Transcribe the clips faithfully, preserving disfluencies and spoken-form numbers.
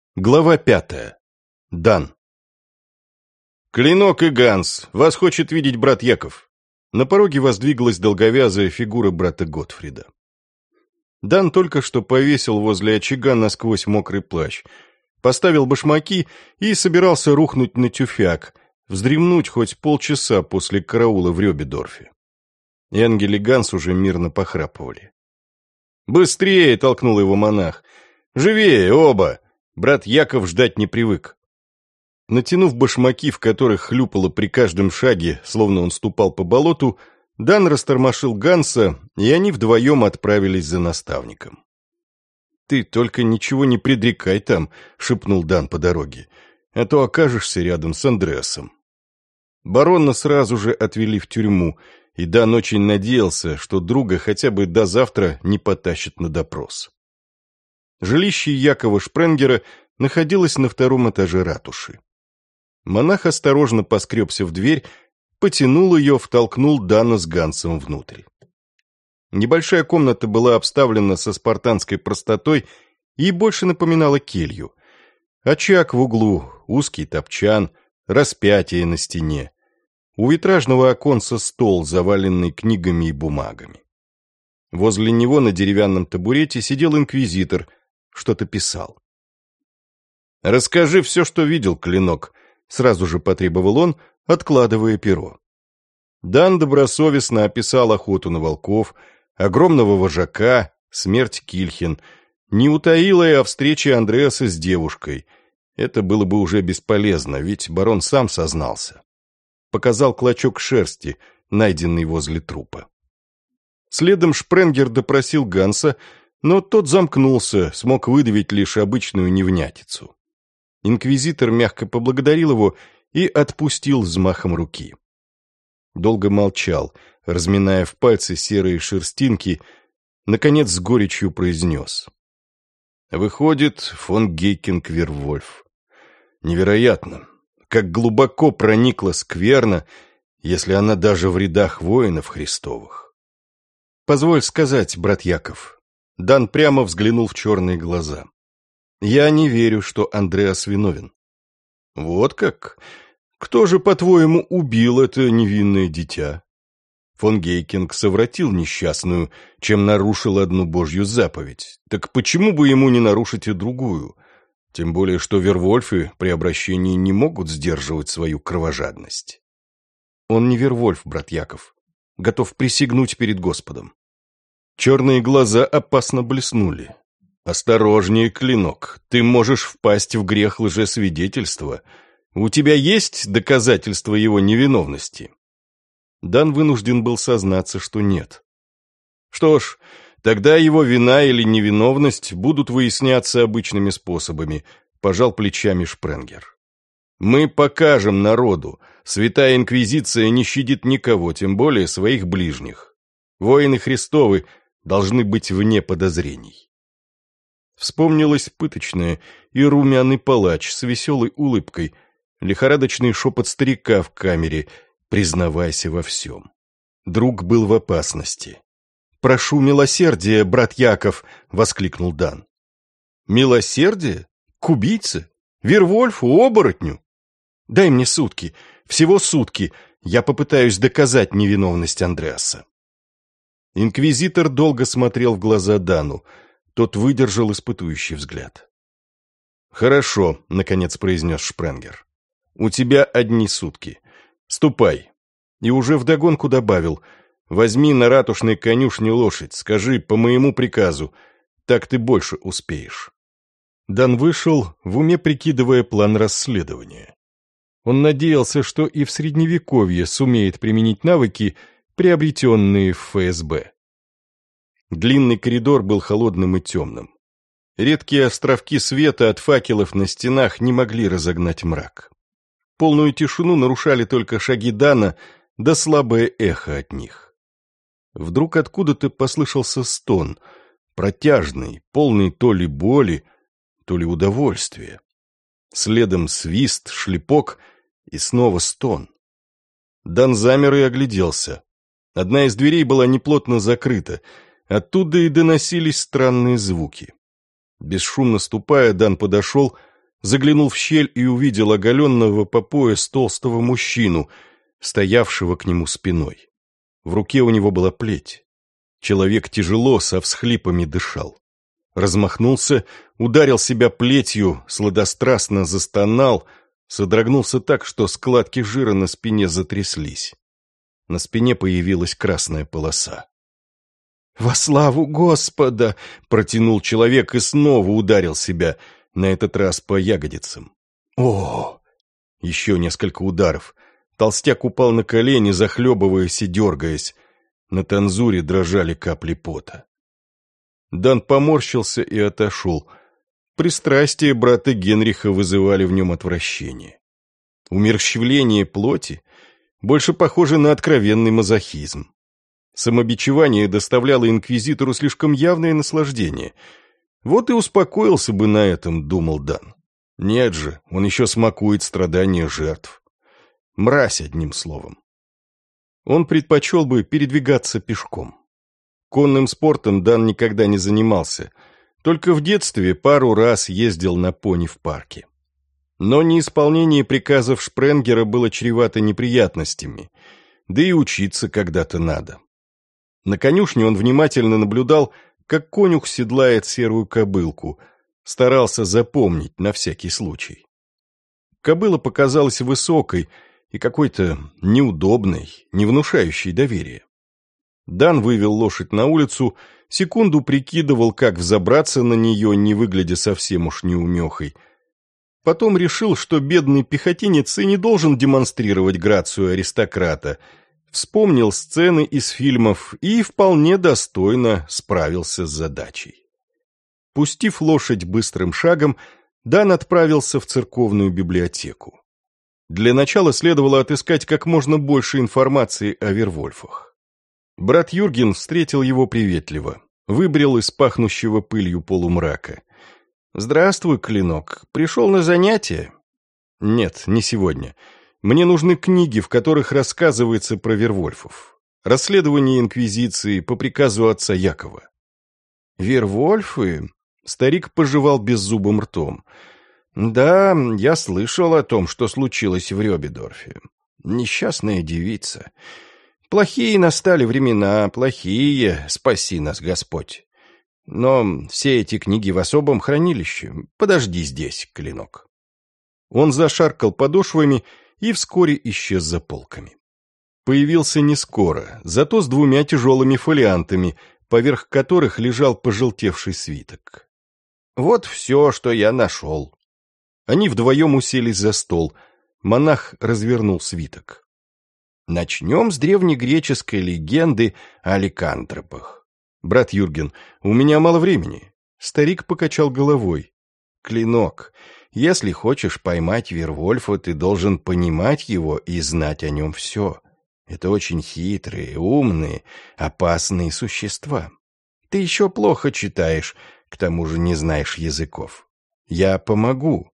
Глава пятая. Дан. «Клинок и Ганс! Вас хочет видеть брат Яков!» На пороге воздвиглась долговязая фигура брата Готфрида. Дан только что повесил возле очага насквозь мокрый плащ, поставил башмаки и собирался рухнуть на тюфяк, вздремнуть хоть полчаса после караула в Рёбедорфе. Энгель и Ганс уже мирно похрапывали. «Быстрее!» — толкнул его монах. «Живее, оба!» Брат Яков ждать не привык. Натянув башмаки, в которых хлюпало при каждом шаге, словно он ступал по болоту, Дан растормошил Ганса, и они вдвоем отправились за наставником. «Ты только ничего не предрекай там», — шепнул Дан по дороге, «а то окажешься рядом с Андреасом». Барона сразу же отвели в тюрьму, и Дан очень надеялся, что друга хотя бы до завтра не потащат на допрос. Жилище Якова Шпренгера находилось на втором этаже ратуши. Монах осторожно поскребся в дверь, потянул ее, втолкнул Дана с Гансом внутрь. Небольшая комната была обставлена со спартанской простотой и больше напоминала келью. Очаг в углу, узкий топчан, распятие на стене. У витражного оконца стол, заваленный книгами и бумагами. Возле него на деревянном табурете сидел инквизитор, что-то писал. «Расскажи все, что видел, Клинок», — сразу же потребовал он, откладывая перо. Дан добросовестно описал охоту на волков, огромного вожака, смерть Кильхен, не утаила и о встрече Андреаса с девушкой. Это было бы уже бесполезно, ведь барон сам сознался. Показал клочок шерсти, найденный возле трупа. Следом Шпренгер допросил Ганса, но тот замкнулся, смог выдавить лишь обычную невнятицу. Инквизитор мягко поблагодарил его и отпустил взмахом руки. Долго молчал, разминая в пальцы серые шерстинки, наконец с горечью произнес. «Выходит, фон Гейкинг-Вервольф. Невероятно, как глубоко проникла скверна, если она даже в рядах воинов Христовых». «Позволь сказать, брат Яков». Дан прямо взглянул в черные глаза. «Я не верю, что Андреас виновен». «Вот как? Кто же, по-твоему, убил это невинное дитя?» Фон Гейкинг совратил несчастную, чем нарушил одну Божью заповедь. Так почему бы ему не нарушить и другую? Тем более, что Вервольфы при обращении не могут сдерживать свою кровожадность. Он не Вервольф, брат Яков. Готов присягнуть перед Господом. Черные глаза опасно блеснули. «Осторожнее, Клинок, ты можешь впасть в грех лжесвидетельства. У тебя есть доказательства его невиновности?» Дан вынужден был сознаться, что нет. «Что ж, тогда его вина или невиновность будут выясняться обычными способами», — пожал плечами Шпренгер. «Мы покажем народу. Святая Инквизиция не щадит никого, тем более своих ближних. Воины Христовы должны быть вне подозрений». Вспомнилось пыточное и румяный палач с веселой улыбкой, лихорадочный шепот старика в камере «Признавайся во всем». Друг был в опасности. «Прошу милосердия, брат Яков!» — воскликнул Дан. «Милосердие? К убийце? Вервольфу, оборотню? Дай мне сутки, всего сутки, я попытаюсь доказать невиновность Андреаса». Инквизитор долго смотрел в глаза Дану. Тот выдержал испытующий взгляд. «Хорошо», — наконец произнес Шпренгер. «У тебя одни сутки. Ступай». И уже вдогонку добавил: «Возьми на ратушной конюшне лошадь, скажи по моему приказу, так ты больше успеешь». Дан вышел, в уме прикидывая план расследования. Он надеялся, что и в Средневековье сумеет применить навыки, приобретенные в ФСБ. Длинный коридор был холодным и темным. Редкие островки света от факелов на стенах не могли разогнать мрак. Полную тишину нарушали только шаги Дана, да слабое эхо от них. Вдруг откуда-то послышался стон, протяжный, полный то ли боли, то ли удовольствия. Следом свист, шлепок и снова стон. Дан замер и огляделся. Одна из дверей была неплотно закрыта, оттуда и доносились странные звуки. Бесшумно ступая, Дан подошел, Заглянул в щель и увидел оголенного по пояс толстого мужчину, стоявшего к нему спиной. В руке у него была плеть. Человек тяжело, со всхлипами дышал. Размахнулся, ударил себя плетью, сладострастно застонал, содрогнулся так, что складки жира на спине затряслись. На спине появилась красная полоса. «Во славу Господа!» — протянул человек и снова ударил себя, на этот раз по ягодицам. «О!» Еще несколько ударов. Толстяк упал на колени, захлебываясь и дергаясь. На танзуре дрожали капли пота. Дан поморщился и отошел. Пристрастия брата Генриха вызывали в нем отвращение. Умерщвление плоти больше похоже на откровенный мазохизм. Самобичевание доставляло инквизитору слишком явное наслаждение. Вот и успокоился бы на этом, думал Дан. Нет же, он еще смакует страдания жертв. Мразь, одним словом. Он предпочел бы передвигаться пешком. Конным спортом Дан никогда не занимался, только в детстве пару раз ездил на пони в парке. Но неисполнение приказов Шпренгера было чревато неприятностями, да и учиться когда-то надо. На конюшне он внимательно наблюдал, как конюх седлает серую кобылку, старался запомнить на всякий случай. Кобыла показалась высокой и какой-то неудобной, не внушающей доверия. Дан вывел лошадь на улицу, секунду прикидывал, как взобраться на нее, не выглядя совсем уж неумехой. Потом решил, что бедный пехотинец и не должен демонстрировать грацию аристократа. Вспомнил сцены из фильмов и вполне достойно справился с задачей. Пустив лошадь быстрым шагом, Дан отправился в церковную библиотеку. Для начала следовало отыскать как можно больше информации о Вервольфах. Брат Юрген встретил его приветливо, выбрел из пахнущего пылью полумрака. «Здравствуй, Клинок. Пришел на занятия?» «Нет, не сегодня. Мне нужны книги, в которых рассказывается про Вервольфов. Расследование Инквизиции по приказу отца Якова». «Вервольфы?» — старик пожевал беззубым ртом. «Да, я слышал о том, что случилось в Рёбедорфе. Несчастная девица. Плохие настали времена, плохие, спаси нас Господь. Но все эти книги в особом хранилище. Подожди здесь, Клинок». Он зашаркал подошвами и вскоре исчез за полками. Появился не скоро, зато с двумя тяжелыми фолиантами, поверх которых лежал пожелтевший свиток. «Вот все, что я нашел». Они вдвоем уселись за стол. Монах развернул свиток. «Начнем с древнегреческой легенды о ликантропах. Брат Юрген, у меня мало времени». Старик покачал головой. «Клинок, если хочешь поймать Вервольфа, ты должен понимать его и знать о нем все. Это очень хитрые, умные, опасные существа. Ты еще плохо читаешь, к тому же не знаешь языков. Я помогу.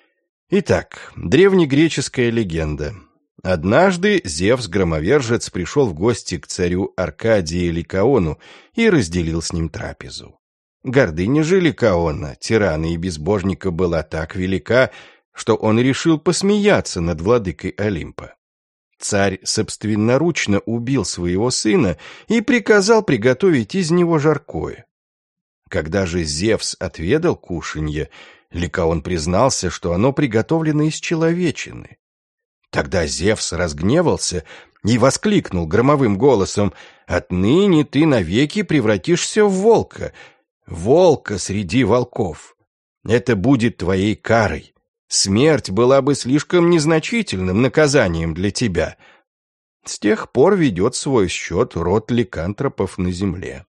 Итак, древнегреческая легенда. Однажды Зевс-громовержец пришел в гости к царю Аркадии Ликаону и разделил с ним трапезу. Гордыня же Ликаона, тирана и безбожника, была так велика, что он решил посмеяться над владыкой Олимпа. Царь собственноручно убил своего сына и приказал приготовить из него жаркое. Когда же Зевс отведал кушанье, Ликаон признался, что оно приготовлено из человечины. Тогда Зевс разгневался и воскликнул громовым голосом: «Отныне ты навеки превратишься в волка, волка среди волков. Это будет твоей карой. Смерть была бы слишком незначительным наказанием для тебя». С тех пор ведет свой счет род ликантропов на земле.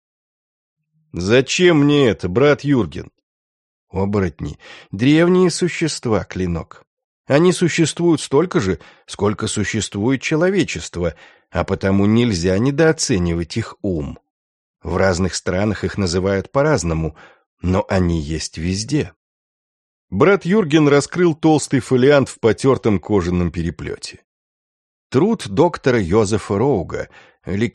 «Зачем мне это, брат Юрген?» Оборотни — древние существа, Клинок. Они существуют столько же, сколько существует человечество, а потому нельзя недооценивать их ум. В разных странах их называют по-разному, но они есть везде. Брат Юрген раскрыл толстый фолиант в потертом кожаном переплете. Труд доктора Йозефа Роуга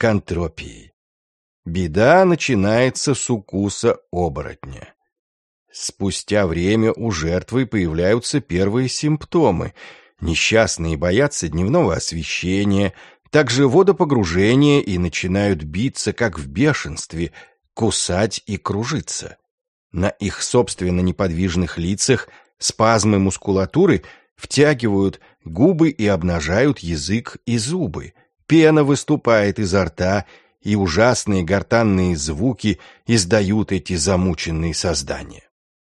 «Ликантропии». Беда начинается с укуса оборотня. Спустя время у жертвы появляются первые симптомы. Несчастные боятся дневного освещения, также водопогружения и начинают биться, как в бешенстве, кусать и кружиться. На их собственно неподвижных лицах спазмы мускулатуры втягивают губы и обнажают язык и зубы. Пена выступает изо рта, и ужасные гортанные звуки издают эти замученные создания.